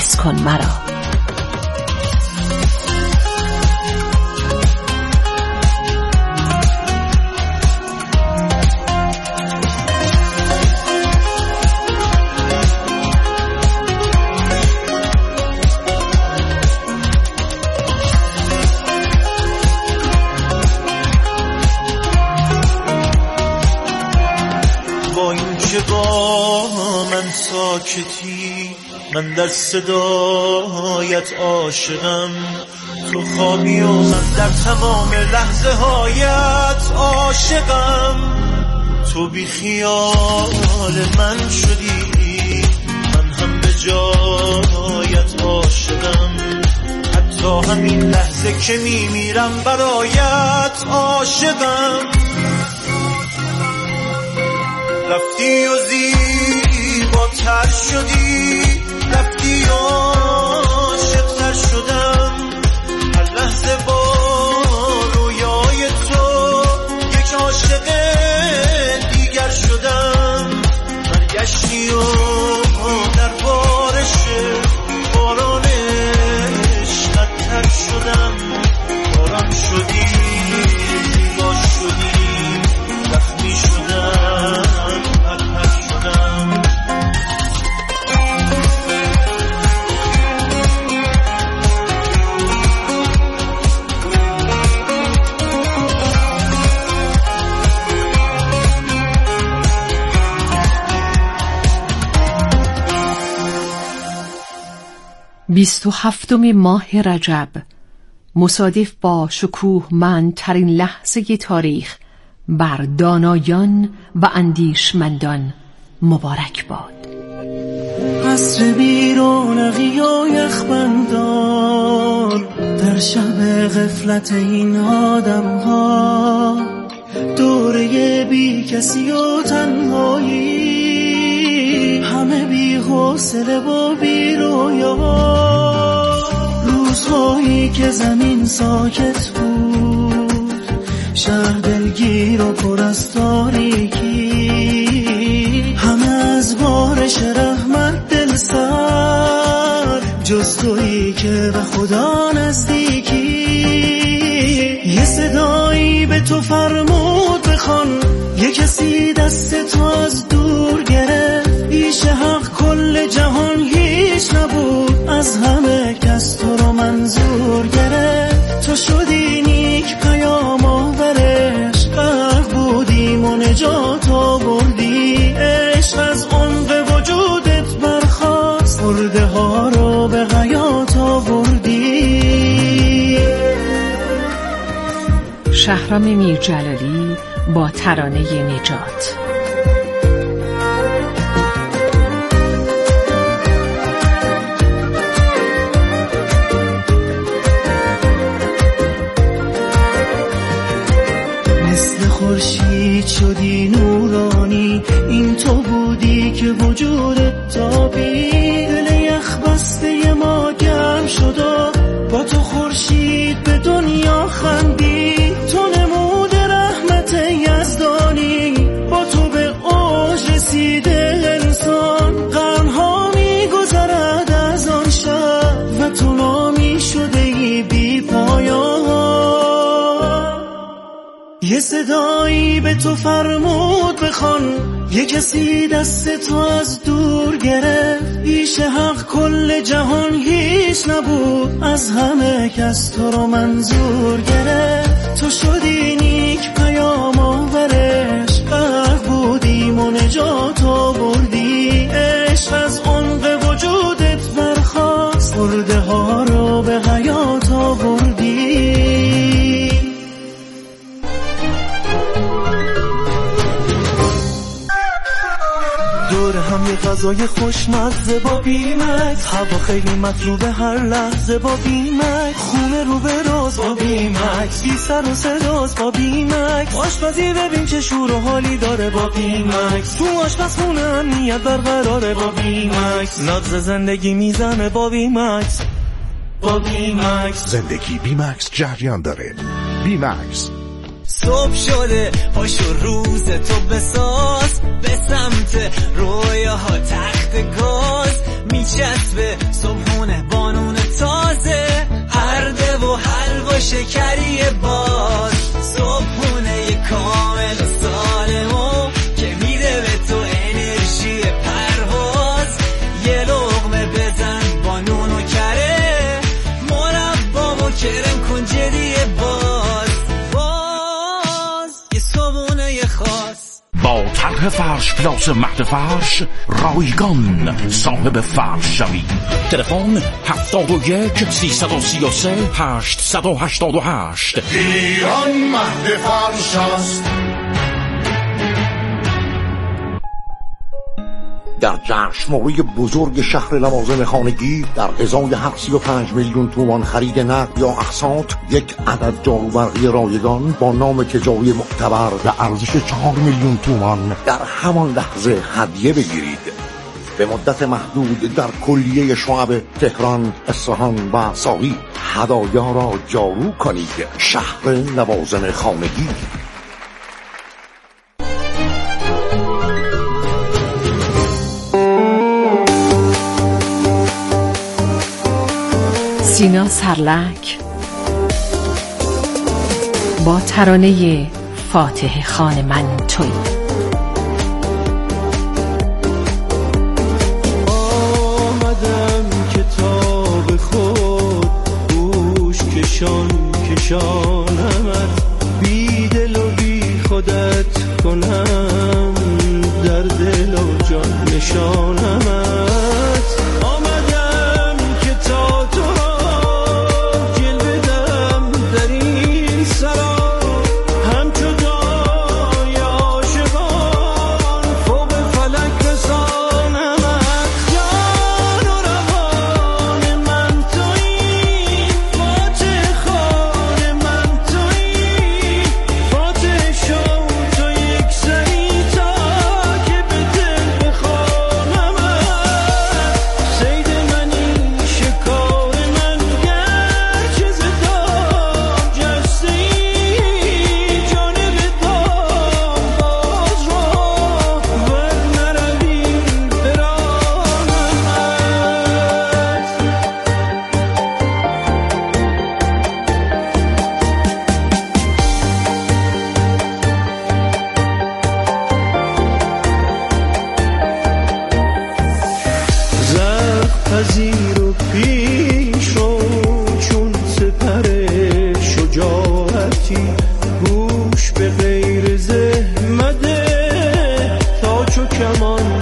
عوض کن مرا. با من ساکتی، من در صدایت عاشقم، تو خوابی و من در تمام لحظه هایت عاشقم. تو بی خیال من شدی، من هم به جایت عاشقم، حتی همین لحظه که میمیرم برایت عاشقم. رفتی و زیباتر شدی، رفتی و عاشق‌تر شدم، هر لحظه با رویای تو یک عاشق دیگر شدم. برگشتی و در بارش باران عشق‌تر شدم، باران شدی، زیبا شدی، زخمی شدم، بدتر شدم. بیست و هفتم ماه رجب مصادف با شکوهمندترین لحظه تاریخ بر دانایان و اندیشمندان مبارک باد. عصر بیرونقی و یخبندان، در شب غفلت این آدم ها، دوره بی کسی و تنهایی، همه بی حوصله و بی رویا. روزهایی که زمین ساکت بود، شهر دلگیر و پر از تاریکی، همه از بارش رحمت دل سر، جز تویی که به خدا نزدیکی. یه صدایی به تو فرمود بخوان، یه کسی دست تو از دور گرفت، پیش حق کل جهان هیچ نبود، از همه کس تو رو منظور گرفت. تو شدی نیک پیام آورش، غرق بودیم و نجات آوردی، عشق از عمق وجودت برخاست، مرده ها رو به حیات آوردی. شهرام میرجلالی با ترانه نجات. مثل خورشید شدی نورانی، این تو بودی که وجودت تابید، دل یخ بسته ما گرم شد و با تو خورشید به دنیا خندید. تو نمود رحمت یزدانی، با تو به اوج رسیده انسان، قرنها میگذرد از آن شب و تو نامی شده ای بی پایان. یه صدایی به تو فرمود بخوان، یه کسی دست تو از دور گرفت، پیش حق کل جهان هیچ نبود، از همه کس تو رو منظور گرفت. تو شدی نیک پیام آورش، غرق بودیم و نجات آوردی، عشق از عمق وجودت برخاست، مرده ها رو به حیات آوردی. دور هم یه غذای خوشمزه با بیمکس، هوا خیلی مطلوبه هر لحظه با بیمکس، خونه رو به راز با بیمکس، بی سر و صداست با بیمکس، آشپزی ببین چه شور و حالی داره با بیمکس، تو آشپزخونه امنیت برقراره با بیمکس، نبض زندگی میزنه با بیمکس، با بیمکس، زندگی بیمکس جریان داره. بیمکس. صبح شده پاشو روز تو بساز، به سمت رویاها تخت گاز میچسبه صبحونه شکری باز، صبحونه کامل و سالمو که میده به تو انرژی پرواز. یه لقمه بزن با نون و کره، مربا و کرم کن جدی باز یه صبحونه خاص. با طرح فرش پلاس مهد فرش رایگان صاحب فرش شوید. تلفن 71 333 888. ایران مهد فرش است. در جشنواره بزرگ شهر لوازم خانگی در ازای هر 35 میلیون تومان خرید نقد یا اقساط یک عدد جاروبرقی رایگان با نام تجاری معتبر به ارزش 4 میلیون تومان در همان لحظه هدیه بگیرید. به مدت محدود در کلیه شعب تهران، اصفهان و ساری هدایا را جارو کنید. شهر لوازم خانگی. سینا سرلک با ترانه فاتح خان من تویی. آمدم کتاب خود گوش کشانمت، بی دل و بی خودت کنم در دل و جان نشانمت. پذیر و پیش رو چون سپر شجاعتی، گوش به غیر زحمده تا چو کمان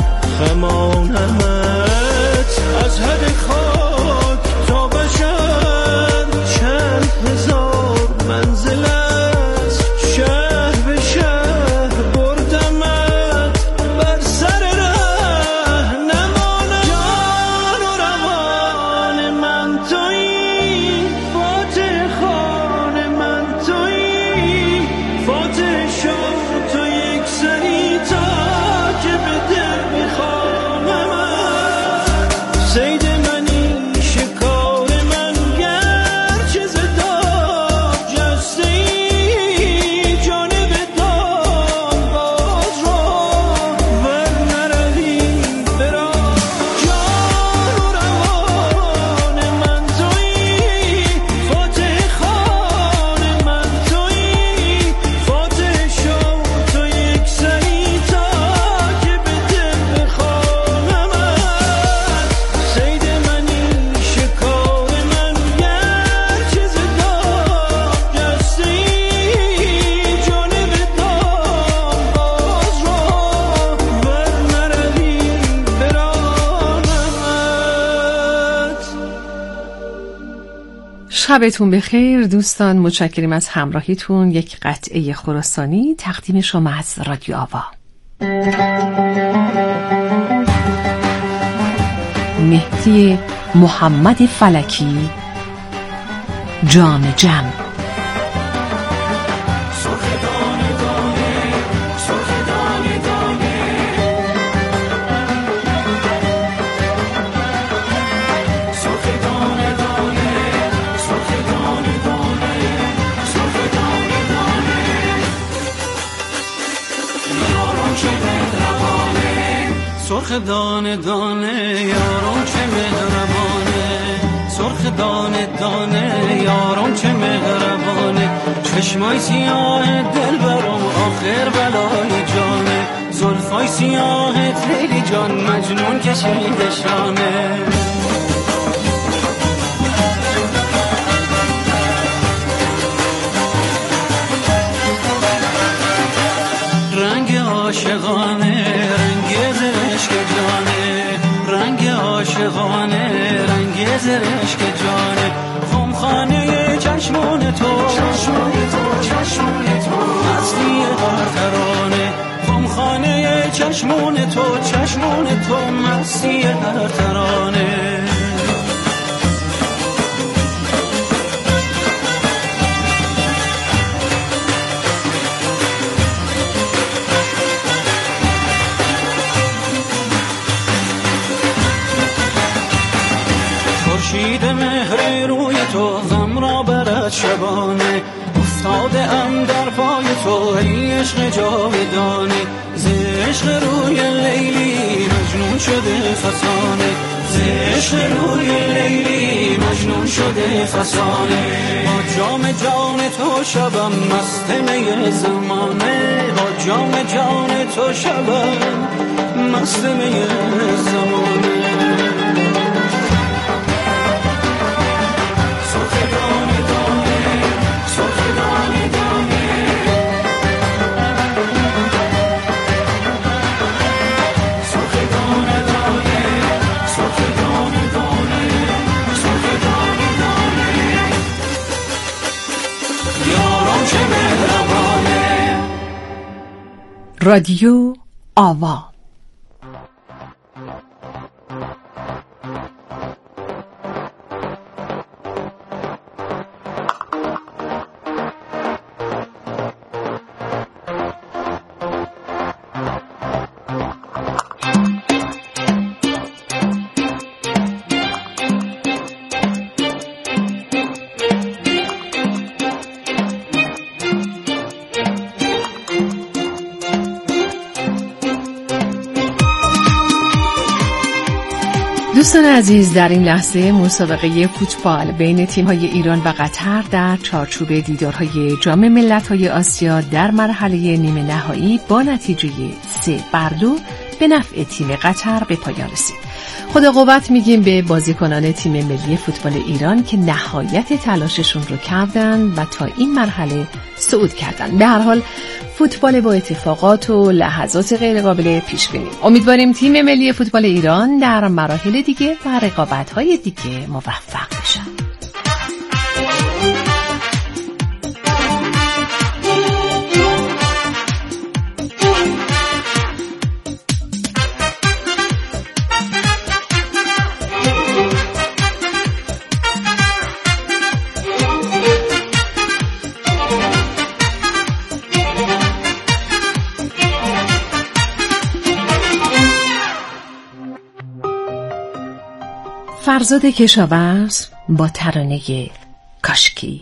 خمانمت. از حد خاک تا بشر چند هزار منزل است، شهر به شهر بردمت بر سر ره نمانم. جان و روان من تویی، فاتح خان من تویی، فاتح شو تو یک سری تا که به دل میخوانمت. صید منی شکار من گرچه ز دام جسته ای، جانب دام باز رو ور نروی برام. جان و روان من تویی، فاتح خان من تویی، فاتح شو تو یک سری تا که به دل بخوانمت. صید منی شکار من گرچه ز دام جسته ای، جانب دام باز رو ور نروی برانمت. شبتون بخیر دوستان، متشکریم از همراهیتون. یک قطعه خراسانی تقدیم شما از رادیو آوا. مهدی محمد فلکی، جام جم. سرخ دانه دانه یارم چه مهربانه، سرخ دانه دانه یارم چه مهربانه. چشمای سیاه دل برام آخر بلای جانه، زلفای سیاهت لیلی جان مجنون کشیده شانه. رنگ عاشقانه رنگ زرشک جانه، رنگ عاشقانه رنگ زرشک جانه. خمخانه چشمون تو مستی هر ترانه، خمخانه چشمون تو مستی هر ترانه. خورشید مهر روی تو غم را برد شبانه، افتاده ام در پای تو ای عشق جاودانه. ز عشق روی لیلی مجنون شده فسانه، ز عشق روی لیلی مجنون شده فسانه. با جام جان تو شبم مست می زمانه، با جام جان تو شبم مست می زمانه. رادیو آوا. دوستان عزیز، در این لحظه مسابقه فوتبال بین تیم‌های ایران و قطر در چارچوب دیدارهای جام ملت‌های آسیا در مرحله نیمه نهایی با نتیجه 3-2 به نفع تیم قطر به پایان رسید. خدا قوت میگیم به بازیکنان تیم ملی فوتبال ایران که نهایت تلاششون رو کردن و تا این مرحله صعود کردن. به هر حال فوتبال با اتفاقات و لحظات غیر قابل پیش بینی. امیدواریم تیم ملی فوتبال ایران در مراحل دیگه و رقابت‌های دیگه موفق بشه. فرزاد کشاورز با ترانه کاشکی.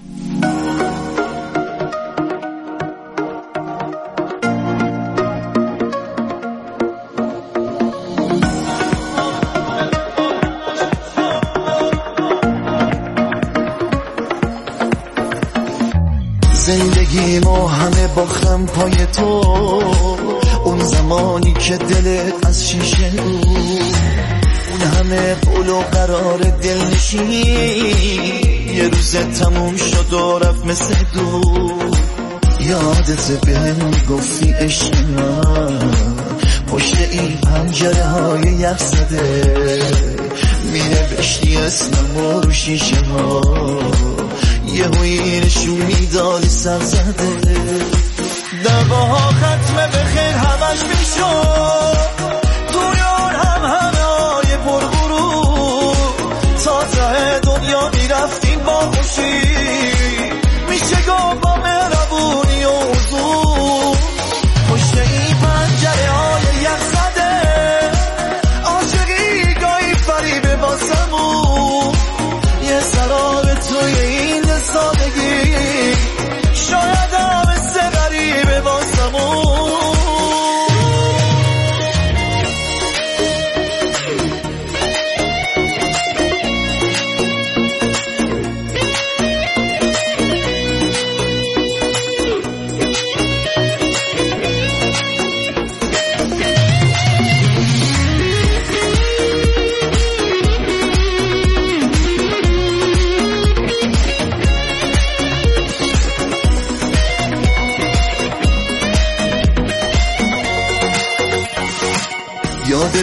زندگی ما همه باختم پای تو، اون زمانی که دلت از شیشه بود، اون همه قول و قرار دلنشینی یه روز تموم شد و رفت مثل دود. یادت بهم گفتی عشق من پشت این پنجره های یخ زده، مینوشتی اسمم رو شیشه ها، یه هوی نشون میدادی سر زده. دواها ختمه به خیر همش میشد، دویان همه های پرغرور، تا ته دنیا میرفتیم با خوشی، میشه گفت با مهربونی و حضور. پشت این پنجره های یخ زده، عاشقی گاهی فریبه واسمون، یه سراب توی این سادگی، شاید هم مثل غریبه واسمون.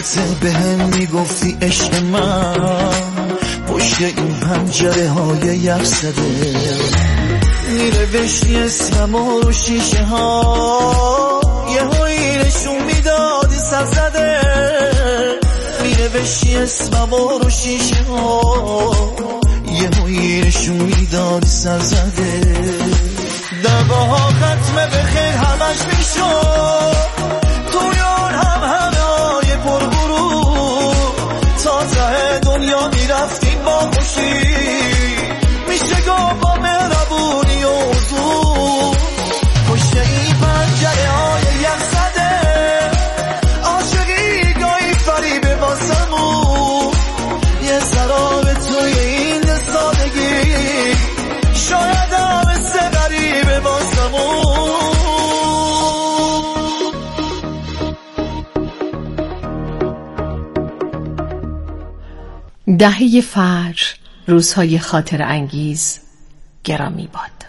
لحظه به هم میگفتی عشق من، پشت این پنجره های یخ زده می‌نوشتی اسممو رو شیشه ها، یه هایی نشون میدادی سر زده، می‌نوشتی اسممو رو شیشه ها، یه هایی نشون میدادی سر زده. دعواها ختمه به خیر همش میشد، تویان همه های پرغرور، تا ته دنیا میرفتیم با خوشی، میشه گفت با مهربونی و حضور. پشت این پنجره های یخ زده عاشقی گاهی فریبه واسمون، یه ذره به توی این سادگی شاید هم غریبه واسمون. دهه فجر، روزهای خاطر انگیز، گرامی باد.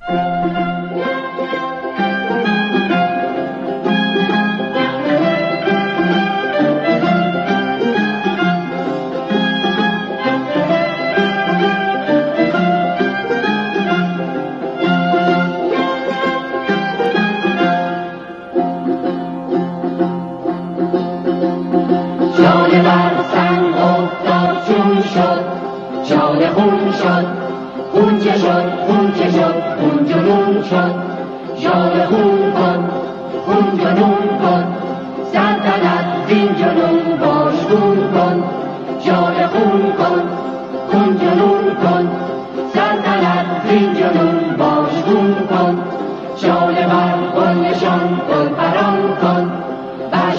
خون چه شد خون جنون شد، ژاله خون کن خون جنون کن، سلطنت زین جنون باشگون کن، ژاله خون کن خون جنون کن، سلطنت زین جنون باشگون کن، ژاله بر گلشان گل پران کن، بر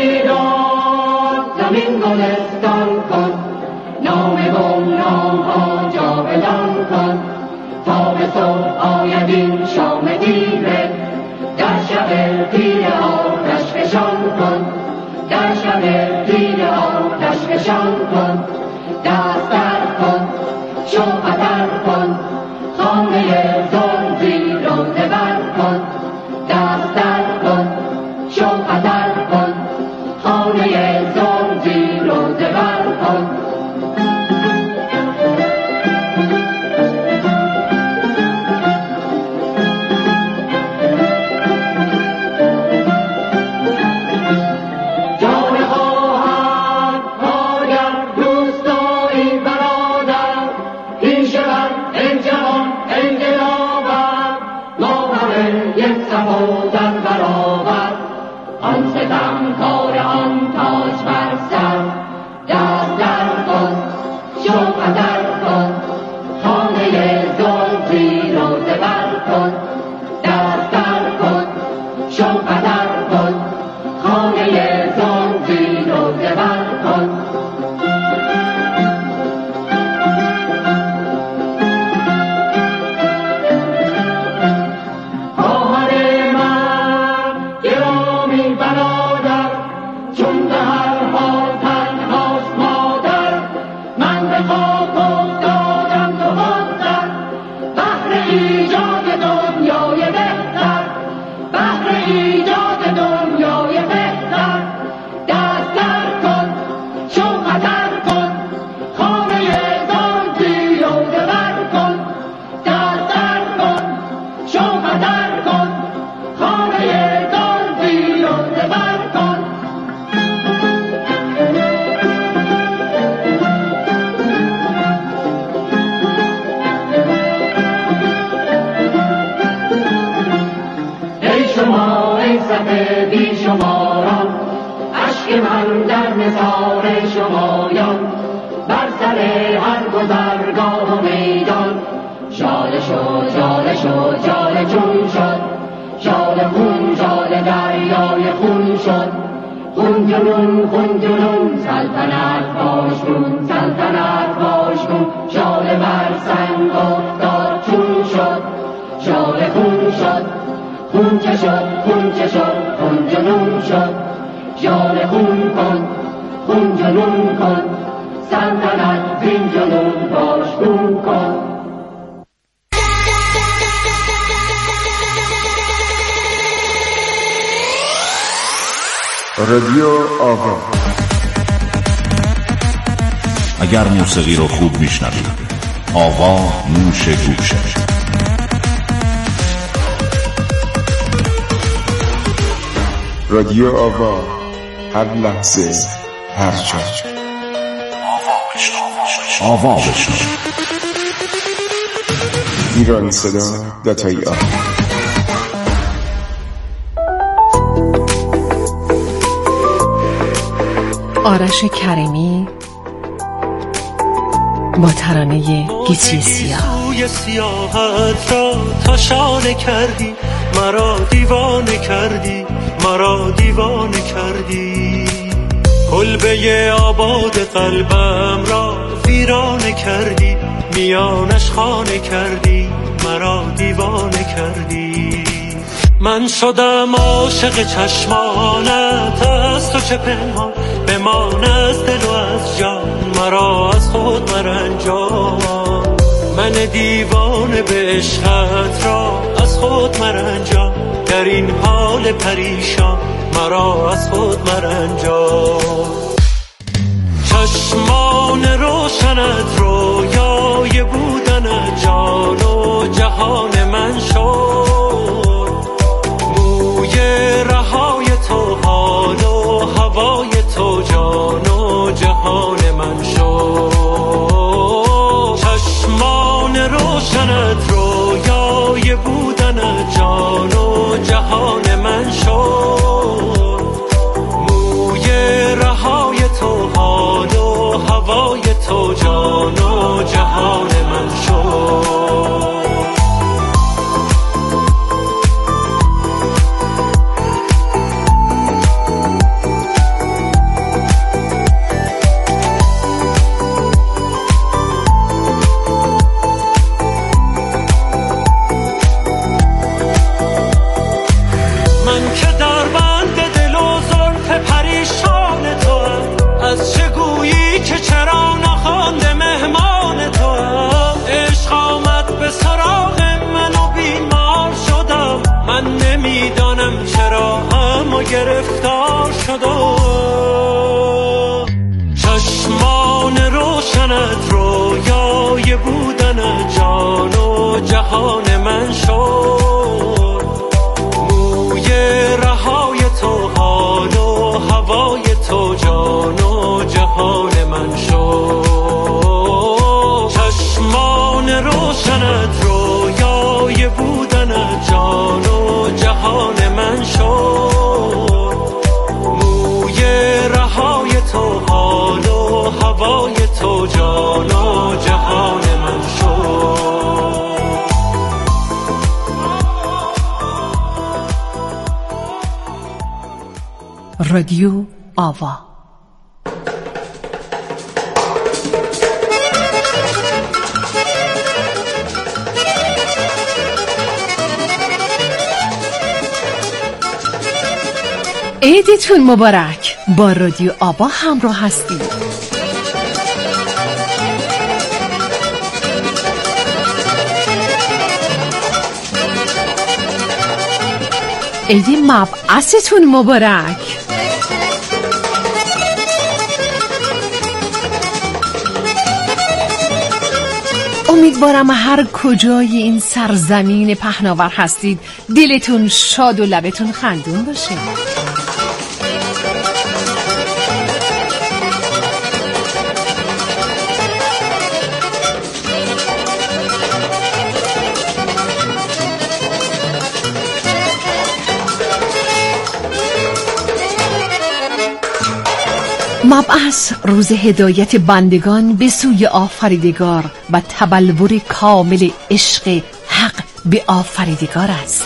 شهیدان زمین گلستان کن، نام گمنام ها جاودان کن، تا به صبح آید این شام تیره، در شب تیره آتش فشان کن، در شب تیره آتش فشان کن، دست در کن شو خطر کن، خانه ظلم زیر و زبر کن، دست در کن شو خطر کن، خانه ظلم زیر و زبر کن. رادیو آوا اگر موسیقی رو خوب میشنوید. آوا نوش گوشه. رادیو آوا، هر لحظه هر جا. آوا بشنو. ایران صدا داتایی آرش کریمی با ترانه گیتی سیاه. سوی سیاحت را تا شانه کردی، مرا دیوانه کردی، مرا دیوانه کردی. کلبه آباد قلبم را ویرانه کردی، میانش خانه کردی، مرا دیوانه کردی. من شدم عاشق چشمانت، از تو چه پنهان بمان از دل و از جان، مرا از خود مرنجان. من دیوانه به عشقت را از خود مرنجان، در این حال پریشان مرا از خود مرنجان. چشمان روشنت رویای بودن جان و جهان من شد، موی رهای تو حال و هوای تو جان و جهان من شد. چشمان روشنت رویای بودن جان و جهان من شد، موی رهای تو حال و هوای تو جان و جهان من شد. چرا نخوانده مهمان تو هم، عشق آمد به سراغ من و بیمار شدم. من نمیدانم چرا اما گرفتار شدم. چشمان روشنت رویای بودن جان و جهان من شد، موی رهای تو حال و هوای تو جان و جهان من شد. چشمان روشنت رویای بودن جان و جهان من شد، موی رهای تو حال و هوای تو جان و جهان من شد. رادیو آوا. عیدتون مبارک. با رادیو آوا همراه هستید. عید مبعثتون مبارک. امیدوارم هر کجای این سرزمین پهناور هستید دلتون شاد و لبتون خندون باشه. مبعث روز هدایت بندگان به سوی آفریدگار و تبلور کامل عشق حق به آفریدگار است.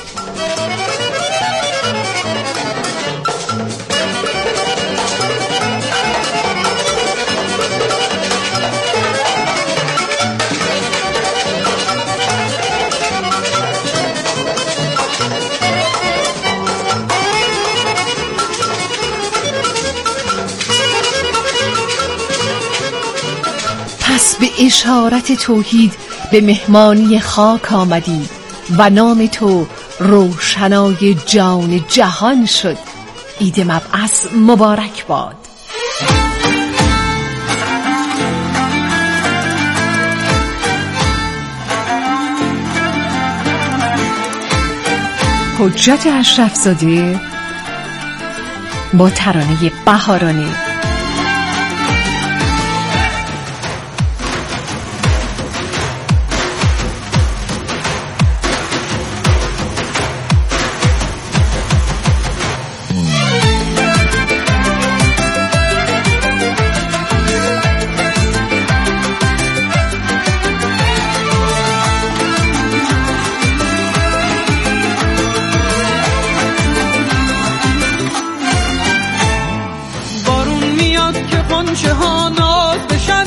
پس به اشارت توحید به مهمانی خاک آمدی و نام تو روشنای جان جهان شد. عید مبعث مبارک باد. حجت اشرفزاده با ترانه بهارانه. قنچه ها ناز بشن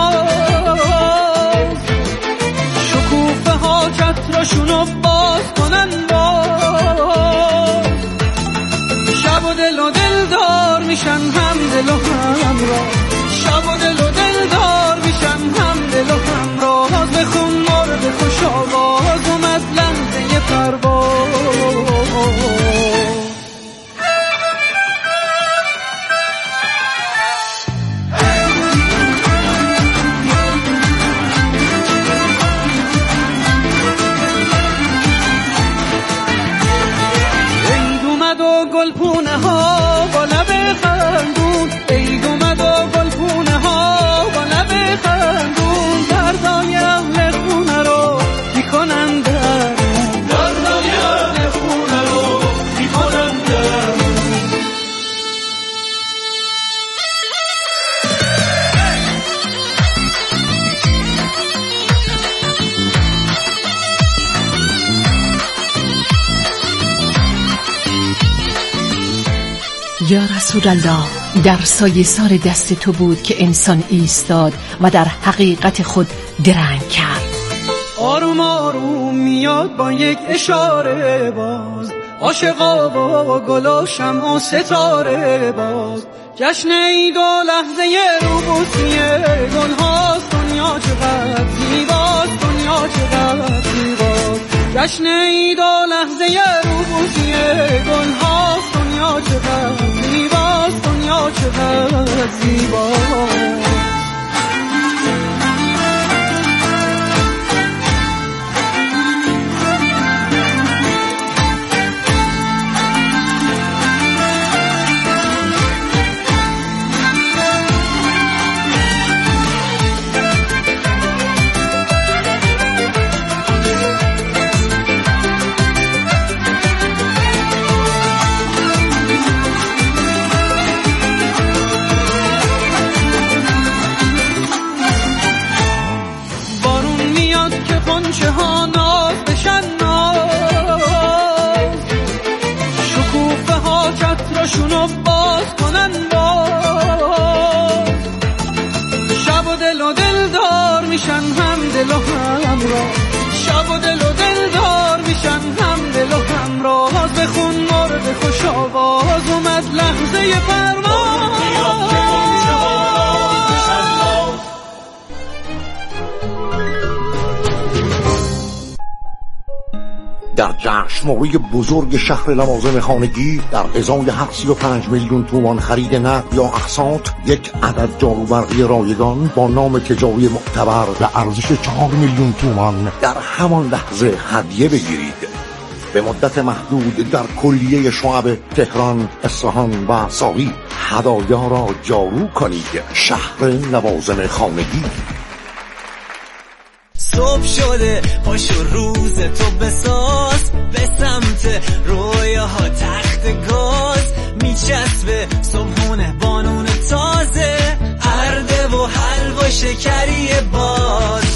ناز، شکوفه ها چتراشونو باز کنن باز، شب و دل و دلدار میشن هم دل و هم را، شب و دل و دلدار میشن هم دل و هم را. بخون مرد خوش آواز اومد لحظه پرواز. گلپونه ها با لب خندون، عید اومد و گلپونه ها با لب خندون، دردای اهل خونه رو میکنن درمون، دردای اهل خونه رو میکنن درمون. یا رسول الله، در سایه سار دست تو بود که انسان ایستاد و در حقیقت خود درنگ کرد. آروم آروم میاد با یک اشاره باز، عاشقا و گل و شمع و ستاره باز، جشن عید و لحظه روبوسی گل هاست، دنیا چقدر زیباست، دنیا چقدر زیباست، جشن عید و لحظه روبوسی گل هاست، دنیا چقدر زیباست، دنیا چقدر زیباست. قنچه ها ناز بشن ناز، شکوفه ها چتراشونو باز کنن باز، شب و دل و دلدار میشن هم دل و هم را، شب و دل و دلدار میشن هم دل و هم را. بخون مرد خوش آواز اومد لحظه پرواز. در جشنواره بزرگ شهر لوازم خانگی در ازای 35 میلیون تومان خرید نقد یا اقساط، یک عدد جاروبرقی رایگان با نام تجاری معتبر به ارزش 4 میلیون تومان در همان لحظه هدیه بگیرید. به مدت محدود در کلیه شعب تهران، اصفهان و ساری هدایا را جارو کنید. شهر لوازم خانگی. صبح شده پاشو روز تو بساز، به سمت رویاها تخت گاز، میچسبه صبحونه بانون تازه، ارده و حلوا شکری باز،